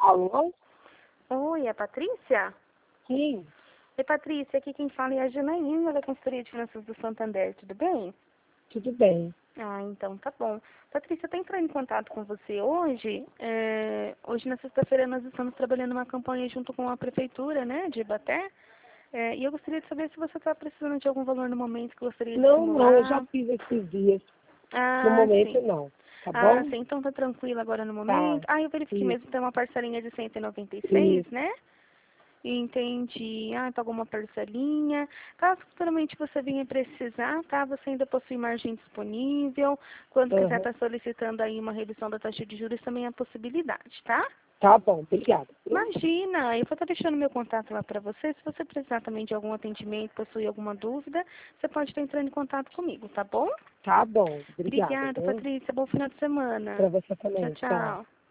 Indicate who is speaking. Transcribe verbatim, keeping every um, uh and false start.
Speaker 1: Alô?
Speaker 2: Oi, é a Patrícia?
Speaker 1: Sim,
Speaker 2: Oi, Patrícia, aqui quem fala é a Janaína, da consultoria de finanças do Santander, tudo bem?
Speaker 1: tudo bem.
Speaker 2: Ah, então tá bom. Patrícia, eu tô entrando em contato com você hoje. É, hoje, na sexta-feira, nós estamos trabalhando uma campanha junto com a prefeitura, né, de Ibaté. É, e eu gostaria de saber se você está precisando de algum valor no momento que gostaria de
Speaker 1: Não, não, eu já
Speaker 2: estimular.
Speaker 1: fiz esses dias. No
Speaker 2: Ah,
Speaker 1: momento,
Speaker 2: sim.
Speaker 1: não. Tá
Speaker 2: Ah,
Speaker 1: bom?
Speaker 2: sim, então tá tranquilo agora no
Speaker 1: Tá.
Speaker 2: momento. Ah, eu verifiquei
Speaker 1: Isso,
Speaker 2: mesmo que tem uma parcelinha de cento e noventa e seis,
Speaker 1: isso.
Speaker 2: né? Entendi. Ah, pagou uma parcelinha. Caso futuramente você venha precisar, tá? Você ainda possui margem disponível. Quando quiser
Speaker 1: Aham.
Speaker 2: estar solicitando aí uma redução da taxa de juros, também é possibilidade, tá?
Speaker 1: Tá bom, obrigada. Viu?
Speaker 2: Imagina, eu vou estar deixando meu contato lá para você. Se você precisar também de algum atendimento, possuir alguma dúvida, você pode estar entrando em contato comigo, tá bom?
Speaker 1: Tá bom, obrigada,
Speaker 2: Obrigada,
Speaker 1: viu?
Speaker 2: Patrícia. Bom final de semana.
Speaker 1: Pra você
Speaker 2: Tchau,
Speaker 1: também. Tchau.
Speaker 2: tchau.